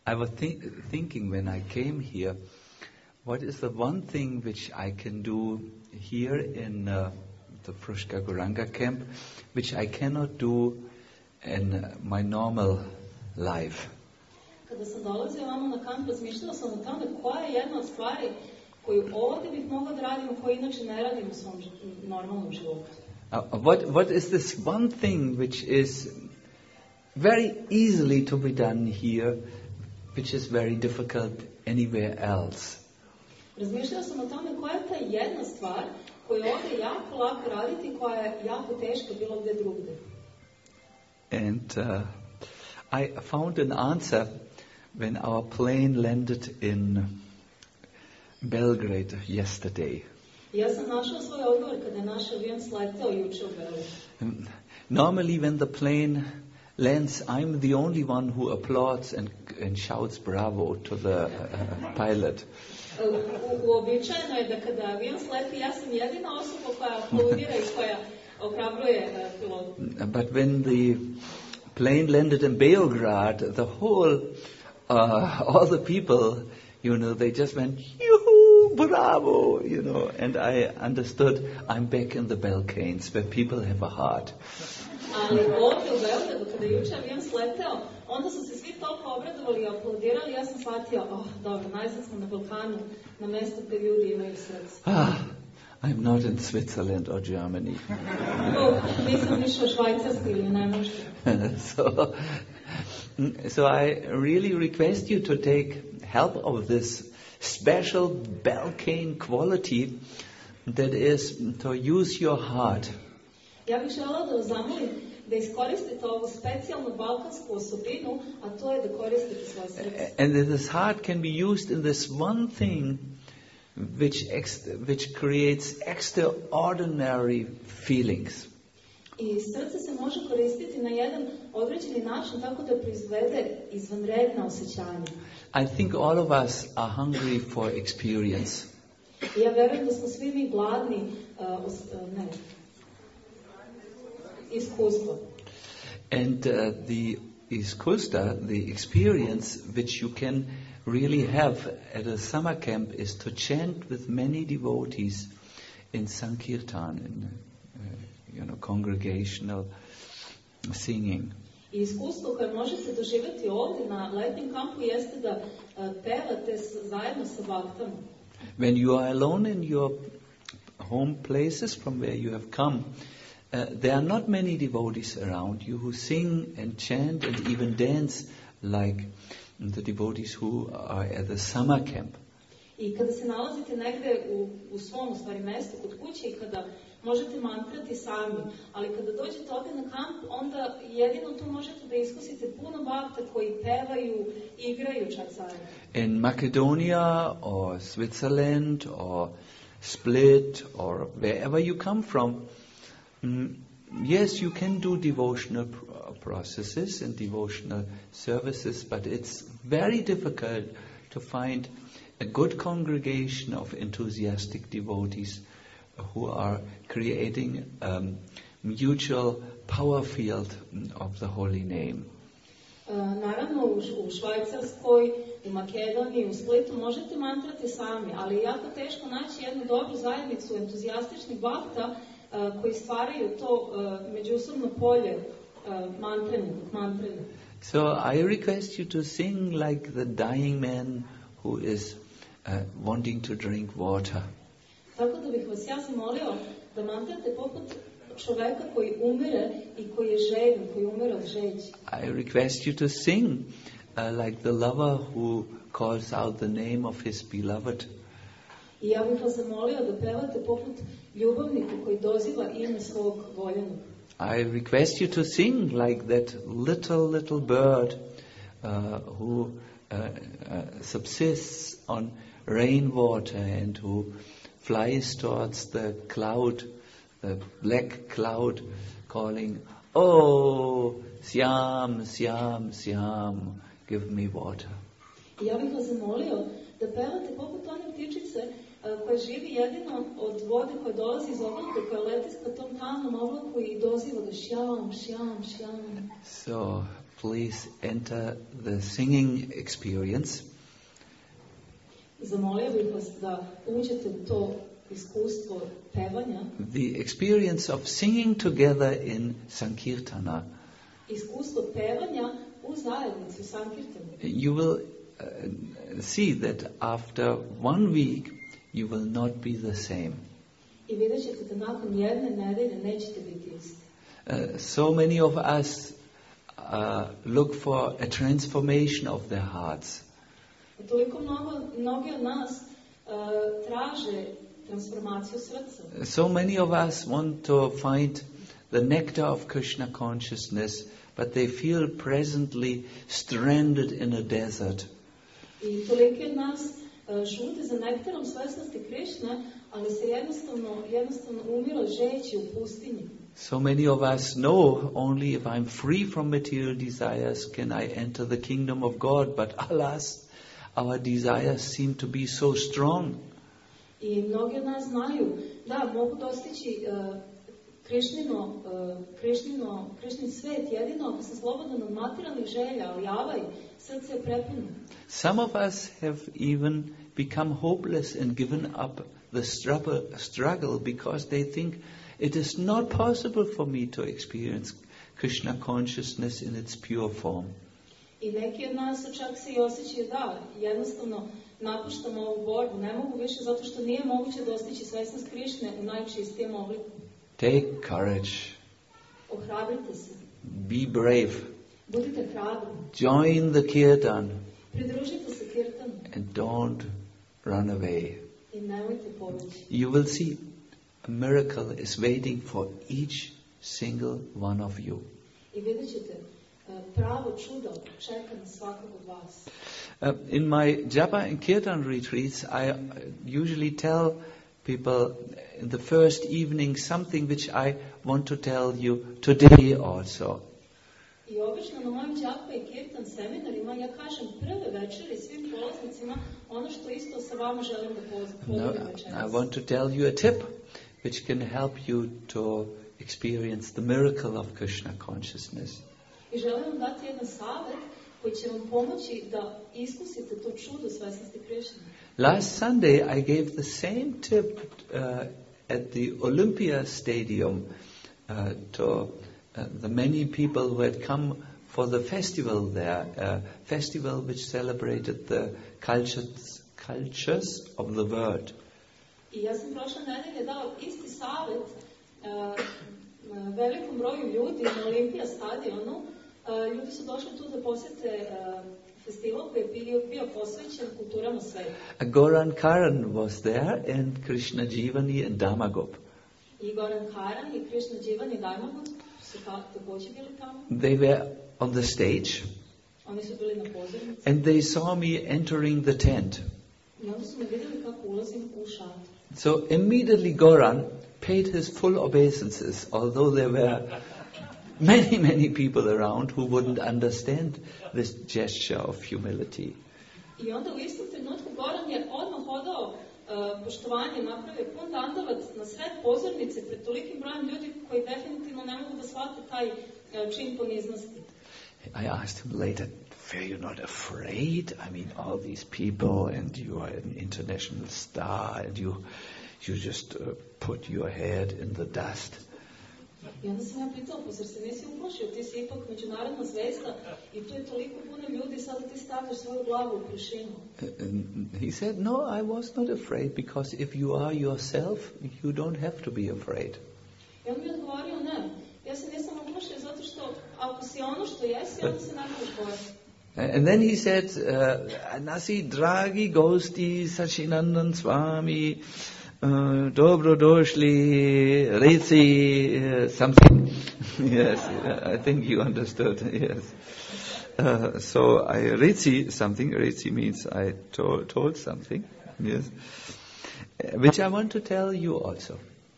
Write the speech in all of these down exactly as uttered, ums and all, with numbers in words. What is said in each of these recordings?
I was th- thinking when I came here, what is the one thing which I can do here in uh, the Fruška Goranga camp, which I cannot do in uh, my normal life? Kada sam dolazila vamo na kamp, razmišljala sam o tome koja je jedna od stvari koju ovdje bih mogla da radim, koju inače ne radim u svom normalnom životu. Uh, what what is this one thing which is very easily to be done here, which is very difficult anywhere else? Razmišljala sam o tome koja je ta jedna stvar koju je ovdje jako lako raditi i koja je jako teška bilo gdje drugdje. And uh, I found an answer when our plane landed in Belgrade yesterday. Ja sam našla svoj odgovor kada je naš avion sleteo juče u Beogradu. Normally when the plane lands, I'm the only one who applauds and, and shouts bravo to the uh, pilot. Uobičajeno je da kada avion sleti, ja sam jedina osoba koja aplaudira i koja ohrabruje pilotu. But when the plane landed in Beograd, the whole, uh, all the people, you know, they just went, yoo-hoo, bravo, you know, and I understood I'm back in the Balkans where people have a heart. Ali ovdje u Beogradu, kada je juče avion sleteo, onda su se svi toliko obradovali i aplaudirali, ja sam shvatio, oh, dobro, najzad smo na Balkanu, na mjestu gdje ljudi imaju srce. Ah, I'm not in Switzerland or Germany. Oh, nisam išao u Švajcarsku ili u Nemačku. so, so I really request you to take help of this special Balkan quality that is to use your heart. Ja bih želela da vas zamolim da iskoristite ovu specijalnu balkansku osobinu, a to je da koristite svoje srce. And that this heart can be used in this one thing which ex- which creates extraordinary feelings. I srce se može koristiti na jedan određeni način tako da proizvede izvanredna osjećanja. I think all of us are hungry for experience. I ja verujem da smo svi mi gladni uh, os, uh, ne, iskustva. And uh, the iskusta, the experience which you can really have at a summer camp is to chant with many devotees in Sankirtan, in uh, you know, congregational singing. I iskustvo koje možete doživjeti ovdje na letnjem kampu jeste da uh, pevate s, zajedno sa baktama. When you are alone in your home places from where you have come, uh, there are not many devotees around you who sing and chant and even dance like the devotees who are at the summer camp. I kada se nalazite negde u, u svom u stvari mjestu kod kuće i kada možete mantrati sami, ali kada dođete ovdje na kamp, onda jedino tu možete da iskusite puno bakta koji pevaju, igraju čak zajedno. In Macedonia or Switzerland or Split or wherever you come from, mm, yes, you can do devotional pr- processes and devotional services, but it's very difficult to find a good congregation of enthusiastic devotees who are creating a mutual power field of the holy name. Uh, naravno, u, u Švajcarskoj, u Makedoniji, u Splitu možete mantrati sami, ali je jako teško naći jednu dobru zajednicu entuzijastičnih bakta uh, koji stvaraju to uh, međusobno polje uh, mantrenja, mantrenja. So I request you to sing like the dying man who is uh, wanting to drink water. Tako da bih vas ja zamolio da mantrate poput čoveka koji umire i koji je žedan, koji umire od žeđi. I request you to sing uh, like the lover who calls out the name of his beloved. I ja bih vas zamolio da pevate poput ljubavnika koji doziva ime svog voljenog. I request you to sing like that little, little bird uh, who uh, uh, subsists on rainwater and who flies towards the cloud, the black cloud, calling, "Oh, Siam, Siam, Siam, give me water." I ja bih vas zamolio da pevate poput one ptičice uh, koja živi jedino od vode koja dolazi iz oblaka, koja leti ka tom tamnom oblaku i doziva ga šjam, šjam, šjam. So please enter the singing experience. Zamolio bih vas da uđete u to iskustvo pevanja. The experience of singing together in Sankirtana. Iskustvo pevanja u zajednici, u Sankirtanu. You will uh, see that after one week you will not be the same. I vidjet ćete da nakon jedne nedelje nećete biti isti. Uh, so many of us uh, look for a transformation of their hearts. Toliko mnogo, mnogi od nas uh, traže transformaciju srca. So many of us want to find the nectar of Krishna consciousness, but they feel presently stranded in a desert. I toliki od nas uh, žute za nektarom svesnosti Krišne, ali se jednostavno, jednostavno umilo žeći u pustinji. So many of us know only if I'm free from material desires can I enter the kingdom of God, but alas, our desires seem to be so strong. I mnogi od nas znaju da mogu dostići uh, Krišnino, uh, Krišnino, Krišnin svet jedino ako sam slobodan od materijalnih želja, ali javaj, srce je prepuno. Some of us have even become hopeless and given up the struggle, struggle because they think it is not possible for me to experience Krishna consciousness in its pure form. I neki od nas čak se i osjećaju da jednostavno napuštamo ovu borbu, ne mogu više zato što nije moguće dostići svesnost Krišne u najčistijem obliku. Take courage. Ohrabrite se. Be brave. Budite hrabri. Join the kirtan. Pridružite se kirtanu. And don't run away. I nemojte pobeći. You will see a miracle is waiting for each single one of you. I vidjet ćete pravo čudo čeka na svakog od vas. Uh, in my Japa and Kirtan retreats, I usually tell people in the first evening something which I want to tell you today also. I obično na mojim Japa i Kirtan seminarima ja kažem prve večeri svim polaznicima ono što isto sa vama želim da podelim večeras. I want to tell you a tip which can help you to experience the miracle of Krishna consciousness. I želim vam dati jedan savjet koji će vam pomoći da iskusite to čudo svesnosti Krišne. Last Sunday I gave the same tip uh, at the Olympia Stadium uh, to uh, the many people who had come for the festival there, a festival which celebrated the cultures, cultures of the world. I ja sam prošle nedelje dao isti savjet uh, velikom broju ljudi na Olympia stadionu. Uh, ljudi su došli tu da posete uh, festival koji je bio, bio posvećen kulturama sveta. Goran Karan was there and Krishna Jivani and Damagop. I Goran Karan i Krishna Jivani i Damagop su također bili tamo. They were on the stage. Oni su bili na pozornici. And they saw me entering the tent. I onda su me vidjeli kako ulazim u šator. So immediately Goran paid his full obeisances, although there were many, many people around who wouldn't understand this gesture of humility. I onda u istom trenutku Goran je odmah odao uh, poštovanje, napravio pun dandavac na sred pozornice pred tolikim brojem ljudi koji definitivno ne mogu da shvate taj uh, čin poniznosti. I asked him later, were you not afraid? I mean, all these people and you are an international star and you, you just uh, put your head in the dust. I onda sam ja pitala, pa zar se nisi uplašio, ti si ipak međunarodna zvezda i tu je toliko puno ljudi, sada ti stavljaš svoju glavu u prašinu. And he said, no, I was not afraid because if you are yourself, you don't have to be afraid. I on mi je odgovorio, ne, ja se nisam uplašio zato što ako si ono što jesi, onda se ne možeš bojati. And then he said, uh, Nasi dragi gosti Sachinandan Swami, uh, dobro došli, reci uh, something. Yes, I think you understood. Yes. Uh, so I reci something. Reci means I to- told something. Yes, uh, which I want to tell you also.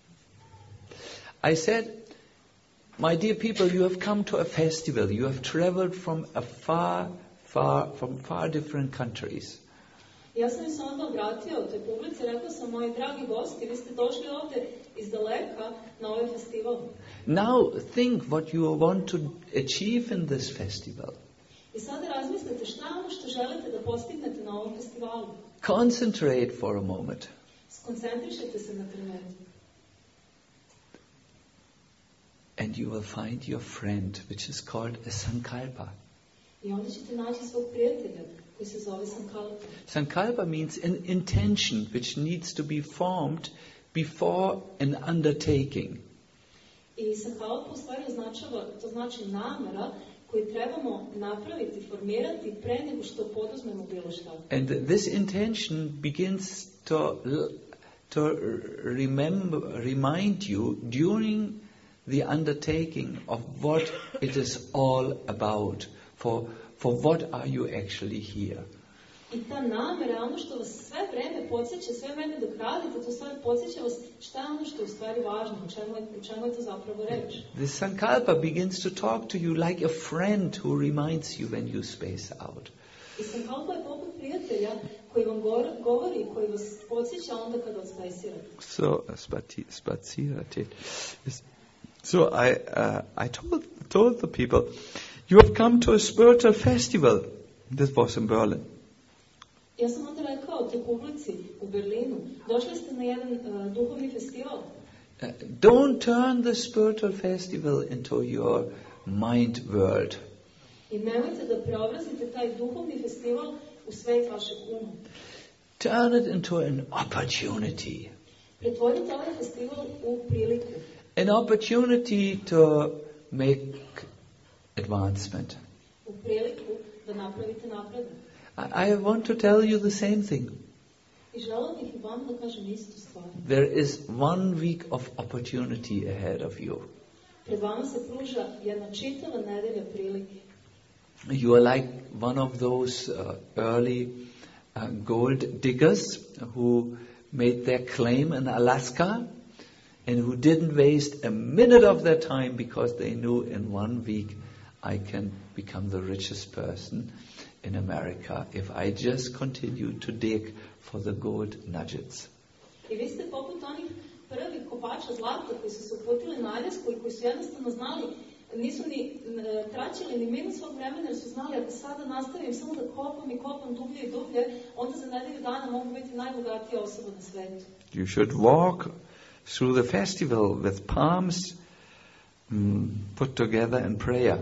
I said, my dear people, you have come to a festival. You have traveled from a far, far, from far different countries. Ja sam im se onda obratio u toj publici i rekao sam, moji dragi gosti, vi ste došli ovde iz daleka na ovaj festival. Now think what you want to achieve in this festival. I sada razmislite šta je ono što želite da postignete na ovom festivalu. Concentrate for a moment. Skoncentrišite se na trenutak. And you will find your friend, which is called a sankalpa. I onda ćete naći svog prijatelja koji se zove sankalpa. Sankalpa means an intention which needs to be formed before an undertaking. I sankalpa u stvari označava, to znači namera koju trebamo napraviti, formirati pre nego što poduzmemo bilo šta. And this intention begins to to remember, remind you during the undertaking of what it is all about. For for what are you actually here? I ta namera, ono što vas sve vreme podsjeća, sve vreme dok radite, to stvari podsjeća vas šta je ono što je u stvari važno, u čemu je, u čemu je to zapravo reč. The sankalpa begins to talk to you like a friend who reminds you when you space out. I sankalpa je poput prijatelja koji vam govori, koji vas podsjeća onda kada odspajsirate. So, spacirate. So I uh, I told told the people, you have come to a spiritual festival. This was in Berlin. Ja sam onda rekao toj publici u Berlinu, došli ste na jedan uh, duhovni festival. Uh, don't turn the spiritual festival into your mind world. I nemojte da preobrazite taj duhovni festival u svet vašeg uma. Turn it into an opportunity. Pretvorite ovaj festival u priliku. An opportunity to make advancement. U priliku da napravite napredak. I, I want to tell you the same thing. I želeo bih i vam da kažem istu stvar. There is one week of opportunity ahead of you. Pred vama se pruža jedna čitava nedelja prilike. You are like one of those uh, early uh, gold diggers who made their claim in Alaska and who didn't waste a minute of their time because they knew in one week I can become the richest person in America if I just continue to dig for the gold nuggets. I vi ste poput onih prvih kopača zlata koji su se uputili na Aljasku i koji su jednostavno znali, nisu ni traćili ni minut svog vremena jer su znali ako sada nastavim samo da kopam i kopam dublje i dublje, onda za nedelju dana mogu biti najbogatija osoba na svetu. You should walk through the festival with palms mm, put together in prayer.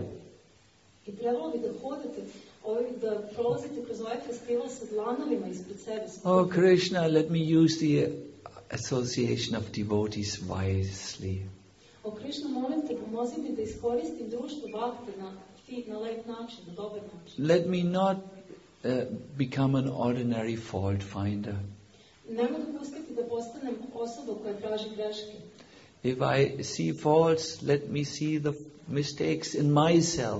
I trebalo bi da hodate, da prolazite kroz ovaj festival sa dlanovima ispred sebe. Oh Krishna, let me use the association of devotees wisely. O Krishna, molim te, pomozi mi da iskoristim društvo bakte na, na lep način, na dobar način. Let me not uh, become an ordinary fault finder. Nemoj dopustiti da postanem osoba koja traži greške. If I see faults, let me see the mistakes in myself.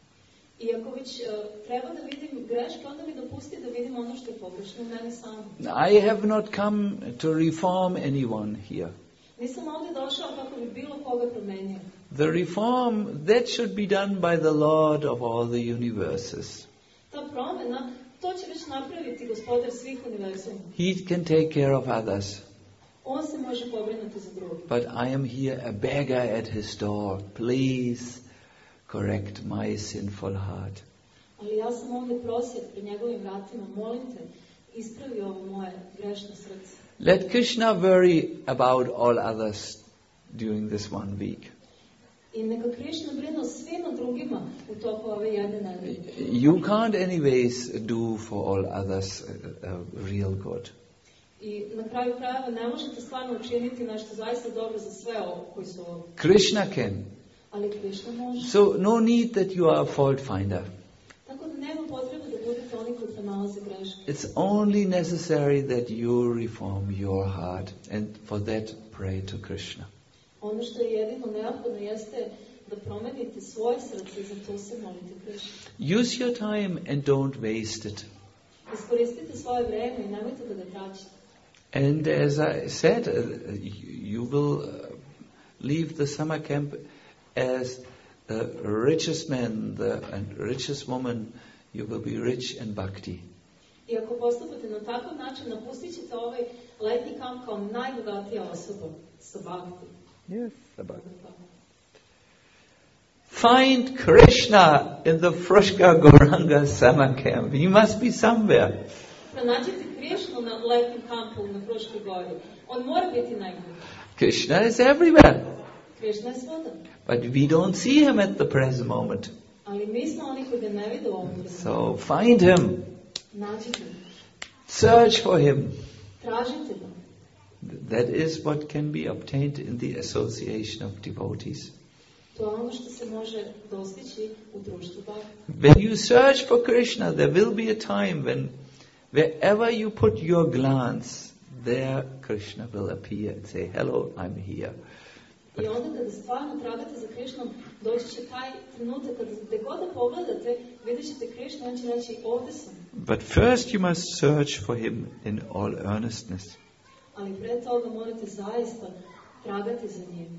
I ako već uh, treba da vidim greške, onda mi dopusti da vidim ono što je pogrešno u meni samom. I have not come to reform anyone here. Nisam ovdje došao kako bi bilo koga promenio. The reform, that should be done by the Lord of all the universes. Ta promjena, to će već napraviti gospodar svih univerzuma. He can take care of others. On se može pobrinuti za druge. But I am here a beggar at his door. Please correct my sinful heart. Ali ja sam ovdje prosjek pred njegovim vratima. Molim te, ispravi ovo moje grešno srce. Let Krishna worry about all others during this one week. I neka Krishna brine o svima drugima u toku ove jedne nedelje. You can't anyways do for all others uh, uh, real good. I na kraju krajeva ne možete stvarno učiniti nešto zaista dobro za sve ovo koji su ovdje. Krishna can. Ali Krishna može. So no need that you are a fault finder. Tako da nema potrebe da budete oni koji pronalaze greške. It's only necessary that you reform your heart, and for that pray to Krishna. Ono što je jedino neophodno jeste da promenite svoje srce i za to se molite Krishna. Use your time and don't waste it. Iskoristite svoje vreme i nemojte da ga traćite. And as I said, uh, you will uh, leave the summer camp as the richest man, the and richest woman. You will be rich in bhakti. I ako postupate na takav način, napustit ćete ovaj letnji kamp kao najbogatija osoba sa bhakti. Yes, about. Find Krishna in the Frushka Gauranga summer camp. He must be somewhere. Pronađite Krishnu na letnjem kampu na Fruškoj gori. On mora biti negdje. Krishna is everywhere. Krishna je svuda. But we don't see him at the present moment. Ali mi smo oni koji ga ne vide u ovom trenutku. So find him. Nađite ga. Search for him. Tražite ga. That is what can be obtained in the association of devotees. To je ono što se može dostići u društvu bhakti. When you search for Krishna, there will be a time when wherever you put your glance, there Krishna will appear and say, hello, I'm here. I onda kada stvarno tragate za Krišnom, doći će taj trenutak kada gde god da pogledate, vidjet ćete Krišnu, on će reći, ovdje sam. But first you must search for him in all earnestness. Ali pre toga morate zaista tragati za njim.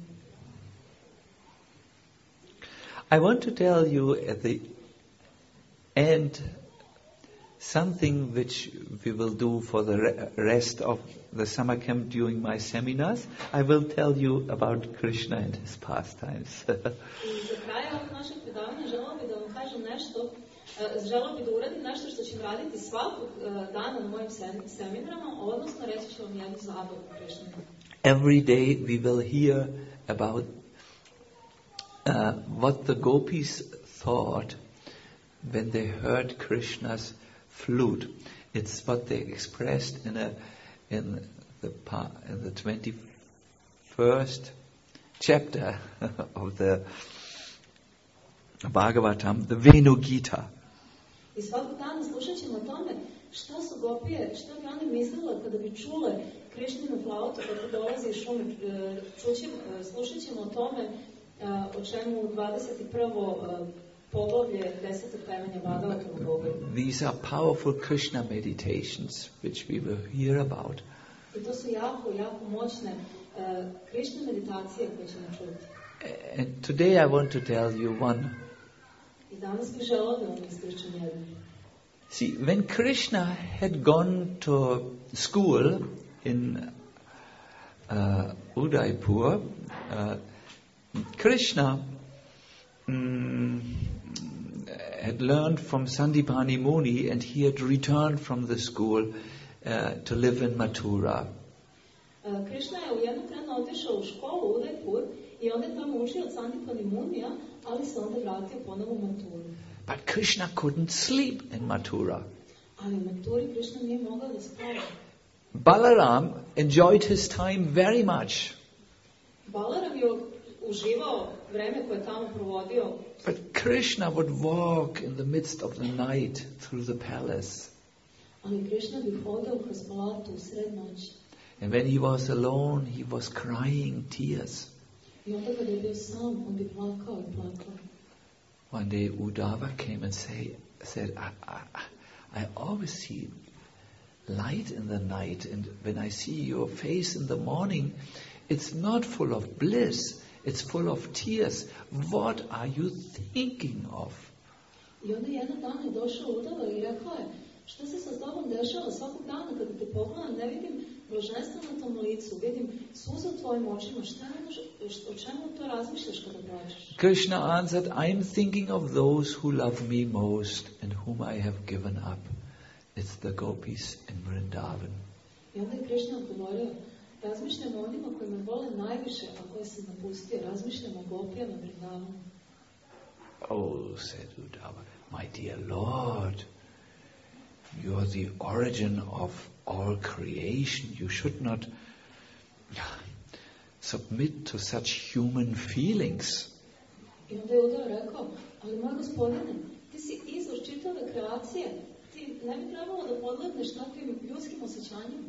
I want to tell you at the end something which we will do for the re- rest of the summer camp during my seminars. I will tell you about Krishna and his pastimes. I za kraj ovog našeg predavanja želeo bih da vam kažem nešto, želeo bih da uradim nešto što ću raditi svakog dana na mojim seminarama, odnosno reći ću vam jednu zabavu Krishna. Every day we will hear about uh, what the gopis thought when they heard Krishna's flute. It's what they expressed in a in the in the twenty-first chapter of the Bhagavatam, the Venu Gita. I svakog dana slušat ćemo o tome šta su gopije, šta bi oni mislile kada bi čule Krišninu flautu kako dolazi iz šume. Čućemo, slušat ćemo o tome o čemu u dvadeset prvo poglavlje desetog pevanja Bhagavatam govori. These are powerful Krishna meditations which we will hear about. I to su jako, jako moćne uh, Krishna meditacije koje ćemo čuti. And today I want to tell you one. I danas bih želeo da vam ispričam jednu. See, when Krishna had gone to school in uh, Udaipur, uh, Krishna um, had learned from Sandipani Muni and he had returned from the school uh, to live in Mathura. Uh, Krishna je u jednom trenu otišao u školu u Udaipur i onda je tamo učio od Sandipani Munija, ali se onda vratio ponovo u Mathuru. But Krishna couldn't sleep in Mathura. Ali u Mathuri Krishna nije mogao da spava. Balaram enjoyed his time very much. Balaram je uživao vreme koje tamo provodio. But Krishna would walk in the midst of the night through the palace. Ali Krishna bi hodao kroz palatu u sred noći. And when he was alone, he was crying tears. I onda kada je bio sam, on bi plakao i plakao. One day Uddhava came and say, said, I, I, I always see light in the night, and when I see your face in the morning, it's not full of bliss, it's full of tears. What are you thinking of? I onda jedan dan je došao Uddhava i rekao je, šta se sa tobom dešava? Svakog dana kada te pogledam, ne vidim blaženstvo na tom licu, vidim suze u tvojim očima. Šta je, o čemu to razmišljaš kada plačeš? Krishna answered, I am thinking of those who love me most and whom I have given up. It's the gopis in Vrindavan. I onda je Krishna odgovorio, razmišljam o onima koji me vole najviše, a koje sam napustio. Razmišljam o gopijama Vrindavanu. Oh, said Uddhava, my dear Lord, you are the origin of all creation. You should not submit to such human feelings. I onda je Uddhava rekao, ali moj gospodine, ti si izvor čitave kreacije. Ti ne bi trebalo da podlegneš takvim ljudskim osjećanjima.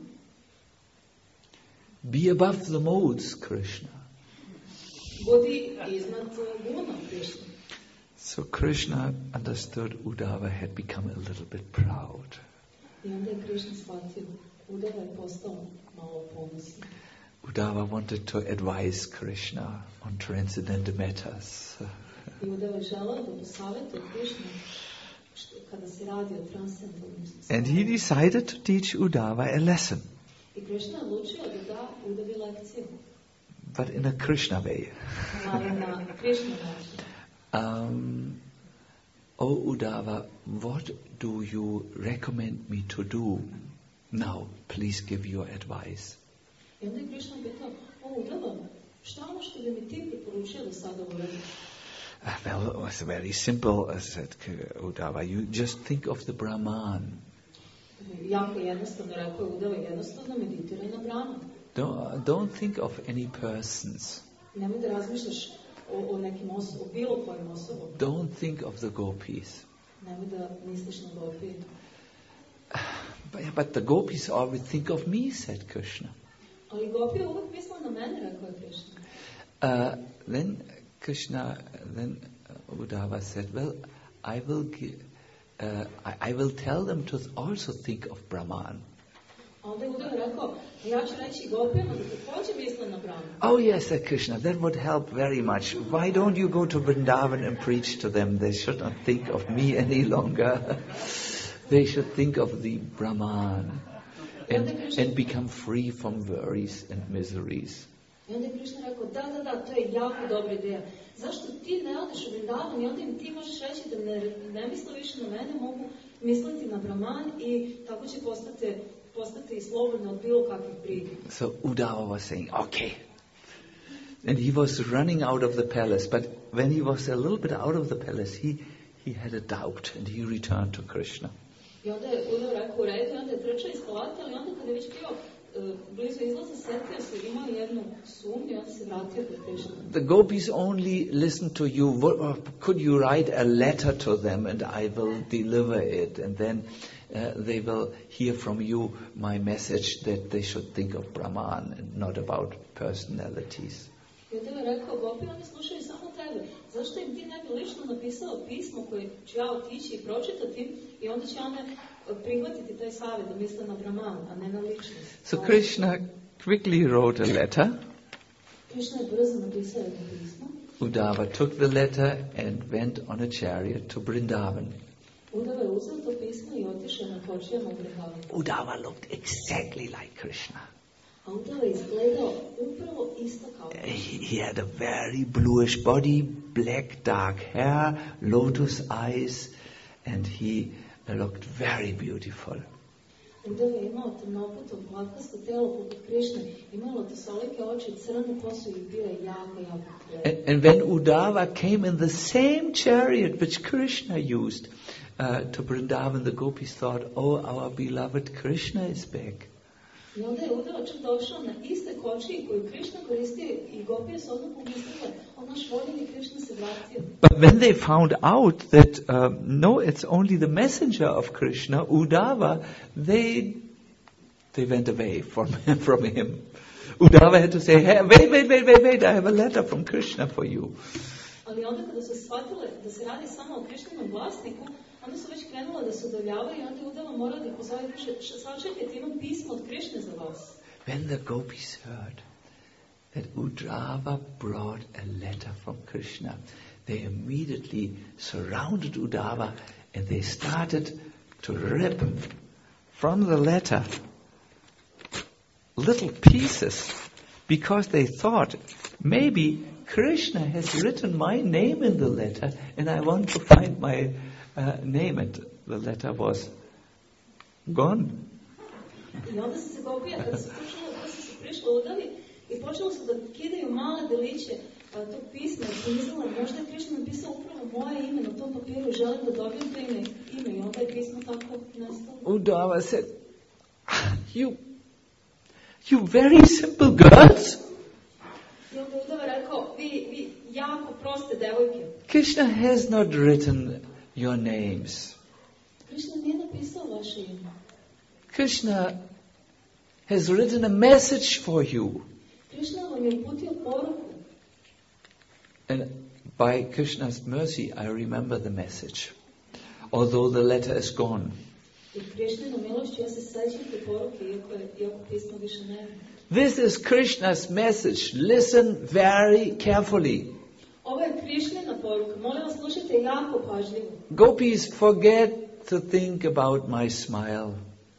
Be above the modes, Krishna. Budi iznad guna, Krishna. So Krishna understood Uddhava had become a little bit proud. I onda je Krishna shvatio, Uddhava je postao malo ponosan. Uddhava wanted to advise Krishna on transcendental matters. I Uddhava je želeo da posavjetuje Krishna što, kada se radi o transcendentalnom And he decided to teach Uddhava a lesson. I Krishna odlučio da da Udavi lekciju. But in a Krishna way. Ali na Krishna način. Um, oh Uddhava, what do you recommend me to do now? Please give your advice. I onda je Krishna pitao, o Uddhava, šta ono što bi mi ti preporučio da sada uradiš? Uh, well, it was very simple. I said, Uddhava, you just think of the Brahman. Jako jednostavno, rekao je Uddhava, jednostavno meditiraj na Brahman. Don't, don't think of any persons. Nemoj da razmišljaš o, o nekim osobom, o bilo kojim osobom. Don't think of the gopis. Nemoj da misliš na gopije. But, but the gopis always think of me, said Krishna. Ali gopije uvijek misle na mene, rekao je Krishna. Uh, then Krishna, then Uddhava said, well, I will give, uh, I, I will tell them to also think of Brahman. Onda je Uddhava rekao, ja ću reći gopijama da također misle na Brahman. Oh yes, said Krishna, that would help very much. Why don't you go to Vrindavan and preach to them? They should not think of me any longer. They should think of the Brahman and, and become free from worries and miseries. I onda je Krishna rekao, da, da, da, to je jako dobra ideja. Zašto ti ne odeš u Vrindavan i onda im ti možeš reći da ne, ne misle više na mene, mogu misliti na Brahman i tako će postati, postati slobodni od bilo kakvih briga. So Uddhava was saying, okay. And he was running out of the palace, but when he was a little bit out of the palace, he, he had a doubt and he returned to Krishna. I onda je Uddhava rekao u redu i onda je trčao iz palate, ali onda kada je već bio blizu izlaza, setio se, imao jednu sumnju i onda se vratio kod Krishna. The gopis only listen to you. What, could you write a letter to them and I will deliver it, and then uh, they will hear from you my message that they should think of Brahman and not about personalities. I onda je rekao, gopi, oni slušaju samo tebe. Zašto im ti ne bi lično napisao pismo koje ću ja otići i pročitati i onda će one prihvatiti taj savjet da misle na Brahman, a ne na ličnost. So Krishna quickly wrote a letter. Krishna je brzo napisao jedno pismo. Uddhava took the letter and went on a chariot to Vrindavan. Uddhava je uzeo to pismo i otišao na kočijama u Vrindavan. Uddhava looked exactly like Krishna. A Uddhava je izgledao upravo isto kao He, he had a very bluish body, black dark hair, lotus eyes, and he looked very beautiful. Uddhava je imao tamnoputo, plakasto telo poput Krishne, imao lotosolike oči, crnu kosu i bio je jako, jako And, and when Uddhava came in the same chariot which Krishna used uh, to Vrindavan, the gopis thought, oh, our beloved Krishna is back. I onda je Uddhava čak došao na iste kočije koju Krishna koristio i gopije su odmah pomislile, o naš voljeni Krishna se vratio. But when they found out that, um, no, it's only the messenger of Krishna, Uddhava, they they went away from, from him. Uddhava had to say, hey, wait, wait, wait, wait, wait, I have a letter from Krishna for you. Ali onda kada su shvatile da se radi samo o Krishninom vlasniku, onda su već krenule da se udavljavaju i onda je Uddhava morala da ih pozove više, sačekajte, imam pismo od Krishne za vas. When the gopis heard that Uddhava brought a letter from Krishna, they immediately surrounded Uddhava and they started to rip from the letter little pieces because they thought maybe Krishna has written my name in the letter and I want to find my uh, name, and the letter was gone. I onda su se gopije, kada su počeli, kada su se prišli Uddavi i počeli su da kidaju male deliće tog pisma, i su mislila, možda je Krishna napisao upravo moje ime na tom papiru, želim da dobijem to ime, ime i onda je pismo tako nestalo. Uddhava said, you, you very simple girls. I onda je Uddhava rekao, vi, vi jako proste devojke. Krishna has not written your names. Krishna nije napisao vaše ime. Krishna has written a message for you. Krishna vam je uputio poruku. And by Krishna's mercy, I remember the message, although the letter is gone. I Krishninom milošću ja se sećam te poruke, iako je iako pismo više nema. This is Krishna's message. Listen very carefully. Ovo je Krišnina poruka. Molim vas, slušajte jako pažljivo. Gopis, forget to think about my smile.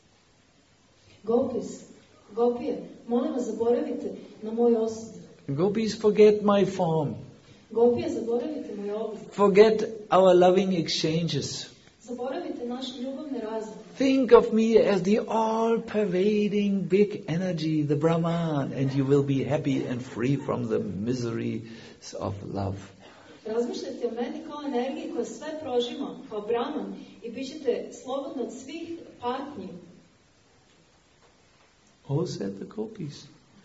Gopis, Gopije, molim vas, zaboravite na moj osud. Gopis, forget my form. Gopije, zaboravite moj oblik. Forget our loving exchanges. Zaboravite naše ljubavne razlike. Think of me as the all-pervading big energy, the Brahman, and you will be happy and free from the miseries of love. Razmišljajte o meni kao energiji koja sve prožima, kao Brahman, i bit ćete slobodni od svih patnji. Oh, said the gopis,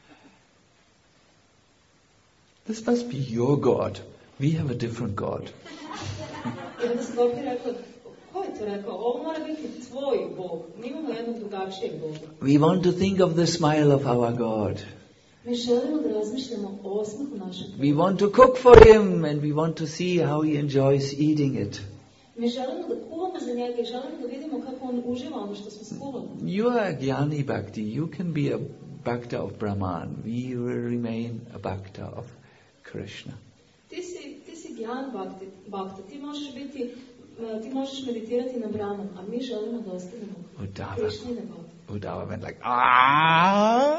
this must be your God. We have a different God. I onda se Gopi rekla, ko je to rekao? Ovo mora biti tvoj Bog. Mi imamo jednog drugačijeg Boga. We want to think of the smile of our God. Mi želimo da razmišljamo o osmehu našeg Boga. We want to cook for Him and we want to see how He enjoys eating it. Mi želimo da kuvamo za njega i želimo da vidimo kako on uživa ono što smo skuvali. You are Jnani Bhakti. You can be a Bhakta of Brahman. We will remain a Bhakta of Krishna. Ti si, ti si Gyan Bhakti, Bhakta. Ti možeš biti, ti možeš meditirati na Brahman, a mi želimo da ostanemo Krishnine Bhakti. Uddhava went like, ah!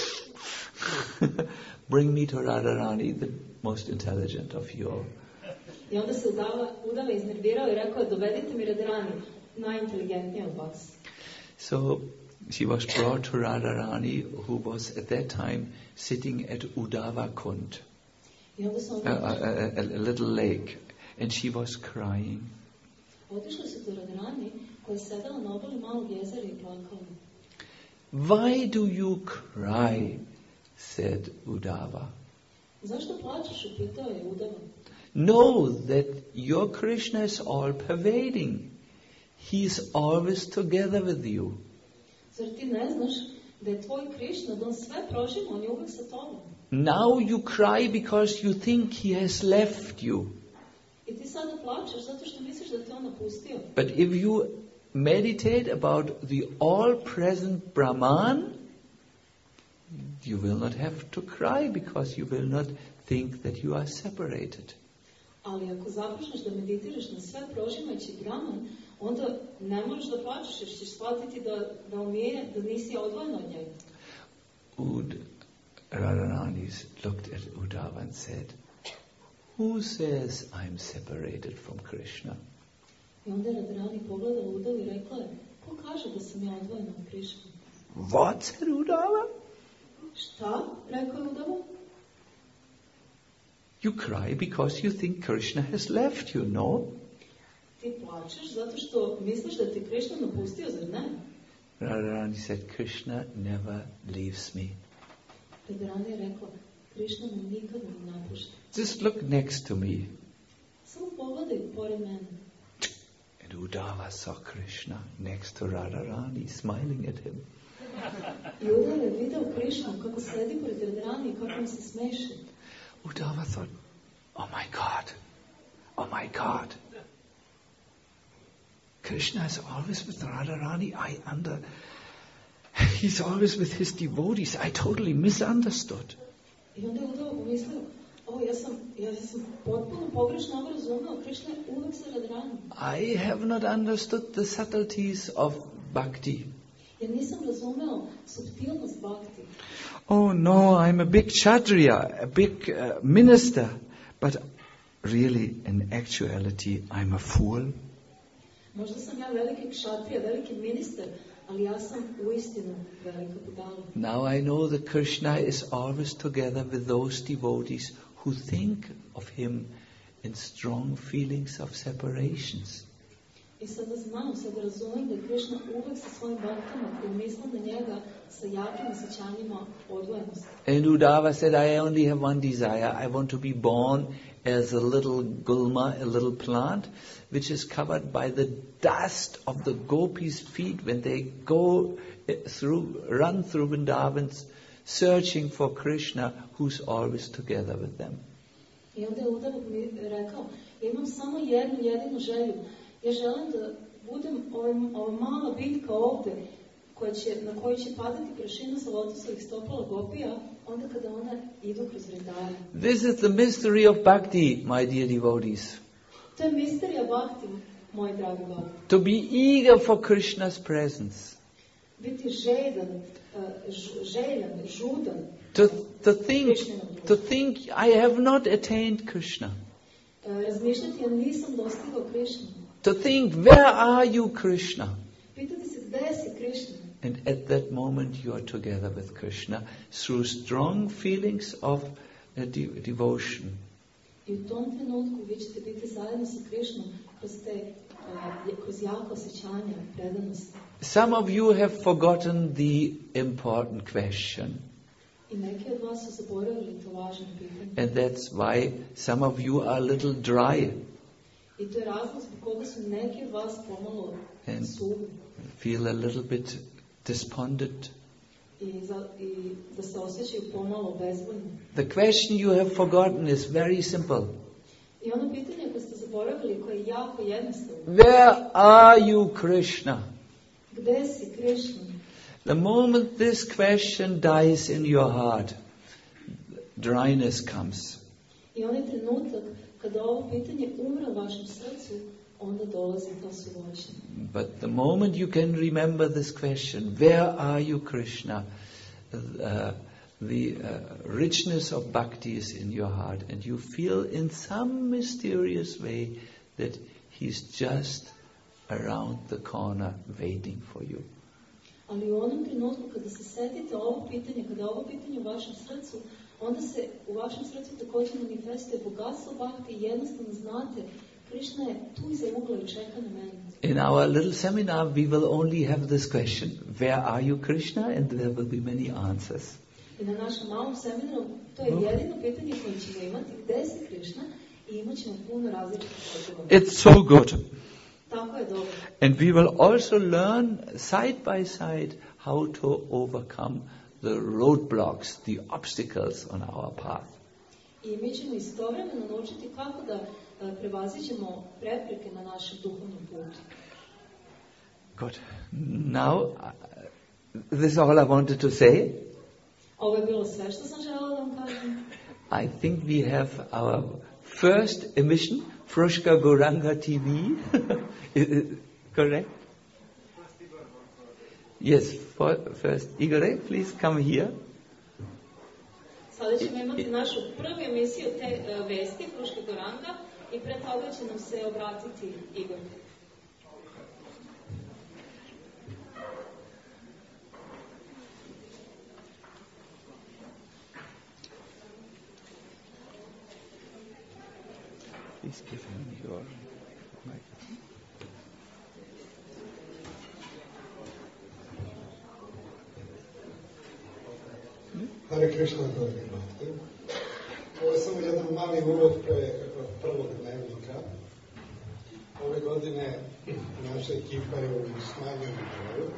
Bring me to Radharani, the most intelligent of you all. I onda se Uddhava, Uddhava iznervirao i rekao, dovedite mi Radharani, najinteligentniji od vas. So she was brought to Radharani, who was at that time sitting at Uddhava Kund, I onda su a, a, a, a little lake, and she was crying. otišli su do Radharani, koja je sedala na obali malog jezera i plakala. Why do you cry? Said Uddhava. Zašto plačeš? Upitao je Uddhava. Know that your Krishna is all pervading. He is always together with you. Zar ti ne znaš da je tvoj Krišna, da on sve prožima, on je uvijek sa tobom. Now you cry because you think he has left you. I ti sada plačeš zato što misliš da te on napustio. But if you meditate about the all-present Brahman, you will not have to cry because you will not think that you are separated. Ali ako započneš da meditiraš na sve prožimajući Brahman, onda ne moraš da plačeš, jer ćeš shvatiti da, da on je, da nisi odvojena od njega. Ud Radharani looked at Uddhava and said, who says I'm separated from Krishna? I onda Radharani pogledala Uddhavu i rekla je, ko kaže da sam ja odvojena od Krishna? What, said Uddhava? Šta? Rekao je Uddhava. You cry because you think Krishna has left you, no? Ti plačeš zato što misliš da te Krishna napustio, zar ne? Radharani said, Krishna never leaves me. Radharani je rekla, Krishna me nikada ne napušta. Just look next to me. Samo pogledaj pored mene. And Uddhava saw Krishna next to Radharani, smiling at him. I Uddhava je video Krishnu kako sedi pored Radharani i kako mu se smeši. Uddhava thought, oh my God, oh my God. Krishna is always with Radharani. I under, he's always with his devotees. I totally misunderstood. I onda je Uddhava pomislio, o, ja sam, ja sam potpuno pogrešno ovo razumeo, Krishna je uvek sa Radharani. I have not understood the subtleties of bhakti. Jer nisam razumeo suptilnost bhakti. Oh no, I'm a big kshatriya, a big uh, minister, but really in actuality I'm a fool. Možda sam ja veliki kšatrija, veliki ministar, ali ja sam uistinu velika budala. Now I know that Krishna is always together with those devotees who think of him in strong feelings of separations. I sada znam, sada razumem da je Krishna uvek sa svojim baktama koji misle na njega sa jakim osjećanjima odvojenosti. And Uddhava said, I only have one desire. I want to be born as a little gulma, a little plant, which is covered by the dust of the gopis' feet when they go through, run through Vrindavans, searching for Krishna, who's always together with them. I onda je Uddhava mi rekao, ja imam samo jednu jedinu želju. Ja želim da budem ova, ova mala biljka ovde, koja će, na koju će padati prašina sa lotosovih stopala gopija, onda kada one idu kroz vredare. This is the mystery of bhakti, my dear devotees. To je misterija bhakti, moji dragi bhakti. To be eager for Krishna's presence. Biti žedan, uh, željan, žudan. To, to think, to think, I have not attained Krishna. Uh, razmišljati, ja nisam dostigao Krishna. To think, where are you, Krishna? Pitati se, gde si Krishna? And at that moment you are together with Krishna through strong feelings of uh, de- devotion. I u tom trenutku vi ćete biti zajedno sa Krishnom kroz te, uh, kroz jako osjećanja, predanosti. Some of you have forgotten the important question. I neki od vas su zaboravili to važno pitanje. And that's why some of you are a little dry I to je razlog zbog koga su neki od vas pomalo and suvi. feel a little bit despondent. I, za, I da se osjećaju pomalo bezvoljni. The question you have forgotten is very simple. I ono pitanje koje ste zaboravili, koje je jako jednostavno. Where are you, Krishna? Gde si, Krishna? The moment this question dies in your heart, dryness comes. I onaj trenutak kada ovo pitanje umre u vašem srcu, onda dolazi ta suvoćenje. But the moment you can remember this question, where are you, Krishna? Uh, the uh, richness of bhakti is in your heart, and you feel in some mysterious way that He's just around the corner waiting for you. Ali u onom trenutku kada se setite ovo pitanje, kada ovo pitanje u vašem srcu, onda se u vašem srcu također manifestuje bogatstvo bhakti i jednostavno znate, Krishna je tu iza ugla i čeka na mene. In our little seminar, we will only have this question, where are you, Krishna? And there will be many answers. I na našem malom seminaru, to je jedino pitanje koje ćemo imati, gde si Krishna? I imat ćemo puno različitih odgovora. It's so good. Tako je dobro. And we will also learn side by side how to overcome the roadblocks, the obstacles on our path. I mi ćemo istovremeno naučiti kako da uh, prevaziđemo prepreke na našem duhovnom putu. Good. Now, uh, this is all I wanted to say. Ovo je bilo sve što sam želela da vam kažem. I think we have our first emission, Frushka Gauranga T V. Is it correct? Yes, for, first. Igore, please come here. Sada ćemo imati našu prvu emisiju te uh, vesti, Fruška Gauranga, i pre toga će nam se obratiti Igor. Please give him your microphone. Hare Krishna, dragi bhakti. Ovo je samo jedan mali uvod pre prvog dnevnika. Ove godine naša ekipa je u smanjenom broju.